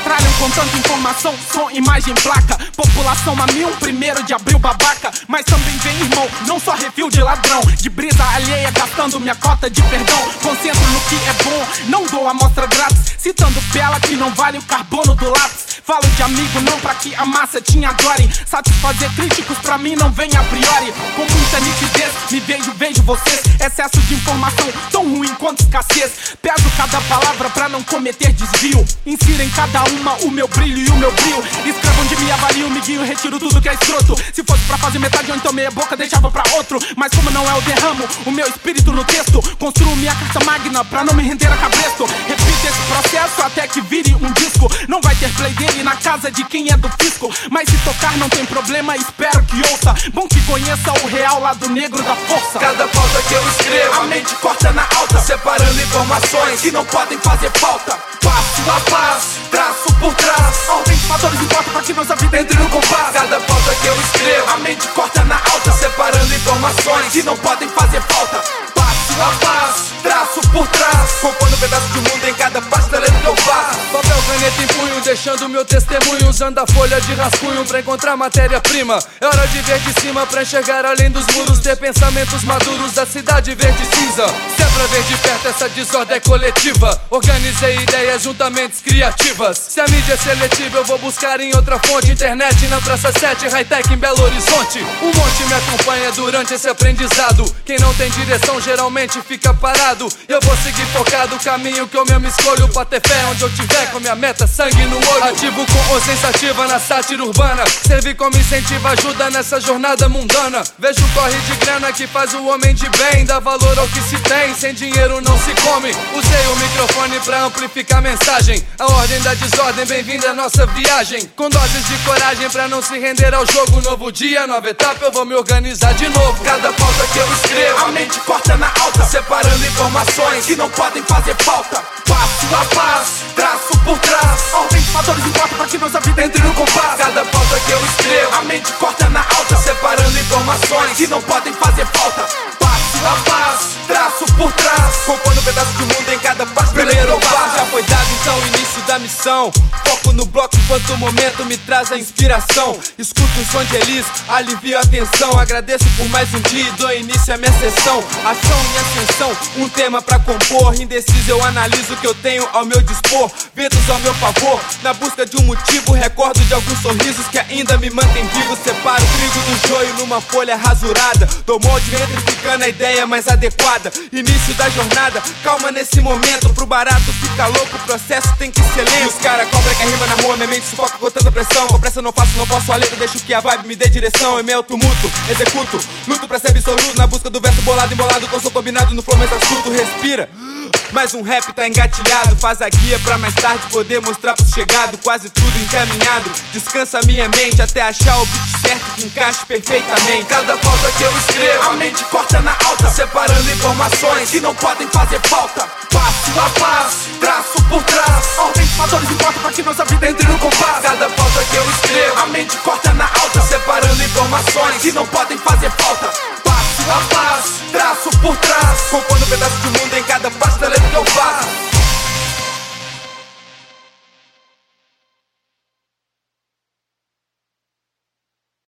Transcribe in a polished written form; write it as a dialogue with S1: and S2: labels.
S1: metralham com tanta informação, som, imagem, placa. População a 1º de abril babaca. Mas também vem irmão, não só refil de ladrão. De brisa alheia, gastando minha cota de perdão. Concentro no que é bom, não dou amostra grátis. Citando Bela que não vale o carbono do lápis. Falo de amigo não pra que a massa te adore. Satisfazer críticos pra mim não vem a priori. Com muita nitidez, me vejo vocês. Excesso de informação, tão ruim quanto escassez. Peso cada palavra pra não cometer desvio. Insiro em cada uma o meu brilho e o meu brilho. Escrevo onde me avalio, me guio, retiro tudo que é escroto. Se fosse pra fazer metade ou então meia boca, deixava pra outro. Mas como não é o derramo, o meu espírito no texto. Construo minha carta magna pra não me render a cabresto. Repito esse processo até que vire um disco. Não vai ter play dele na casa de quem é do fisco. Mas se tocar não tem problema, espero que ouça. Bom que conheça o real lado negro da força.
S2: Cada pauta que eu escrevo, a mente corta na alta, separando informações que não podem fazer falta. Passo a passo, traço por trás,
S1: ordens, fatores importam pra que nossa vida
S2: entre no compasso. Cada pauta que eu escrevo, a mente corta na alta, separando informações que não podem fazer falta. Passo a passo, traço por trás, compondo um pedaço de mundo em cada passo da letra que eu faço.
S3: Papel, caneta em punho, deixando meu testemunho, usando a folha de rascunho pra encontrar matéria-prima. É hora de ver de cima pra enxergar além dos muros, ter pensamentos maduros da cidade verde cinza. Se é pra ver de perto essa desordem é coletiva, organizei ideias juntamente criativas. Se a mídia é seletiva eu vou buscar em outra fonte. Internet na Praça 7, high-tech em Belo Horizonte. Um monte me acompanha durante esse aprendizado. Quem não tem direção geralmente fica parado. Eu vou seguir focado, o caminho que eu mesmo escolho, pra ter fé onde eu tiver, com minha meta, sangue no olho. Ativo com consciência ativa na sátira urbana, servir como incentivo, ajuda nessa jornada mundana. Vejo o corre de grana que faz o homem de bem, dá valor ao que se tem, sem dinheiro não se come. Usei o microfone pra amplificar a mensagem, a ordem da desordem, bem-vinda à nossa viagem. Com doses de coragem pra não se render ao jogo. Novo dia, nova etapa, eu vou me organizar de novo.
S2: Cada pauta que eu escrevo, a mente corta na alta, separando informações que não podem fazer falta. Passo a passo, traço por trás,
S1: ordens, fatores importam pra que nossa vida
S2: entre no compasso. Cada pauta que eu escrevo, a mente corta na alta, separando informações que não podem fazer falta. Passo a passo, traço por trás, compondo um pedaço de mundo em cada passo.
S3: Primeiro passo já foi dado, então início da missão. Foco no bloco enquanto o momento me traz a inspiração. Escuto o som de Elis, alivio a tensão. Agradeço por mais um dia e dou início à minha sessão. Ação e ascensão, um tema pra compor. Indeciso eu analiso o que eu tenho ao meu dispor. Ventos ao meu favor, na busca de um motivo. Recordo de alguns sorrisos que ainda me mantêm vivo. Separo o trigo do joio numa folha rasurada. Dou molde metrificando a ideia mais adequada. Início da jornada, calma nesse momento. Pro barato fica louco, o processo tem que ser lento. E os cara cobra que rima na rua, minha mente sufoca com tanta pressão. Com pressa não faço, não posso a letra, deixo que a vibe me dê direção. Em meio ao tumulto, executo, luto pra ser absoluto. Na busca do verso bolado, embolado, com som combinado no flow mais astuto. Respira, mais um rap tá engatilhado. Faz a guia pra mais tarde poder mostrar pros chegado. Quase tudo encaminhado, descansa minha mente até achar o beat certo que encaixe perfeitamente.
S2: Cada pauta que eu escrevo, a mente corta na alta, separando informações que não podem fazer falta. Passo a passo, traço por trás,
S1: ordens, fatores importam pra que nossa vida
S2: entre no compasso. Cada pauta que eu escrevo, a mente corta na alta, separando informações que não podem fazer falta. Passo a passo, traço por trás, compondo um pedaço de mundo em cada passo da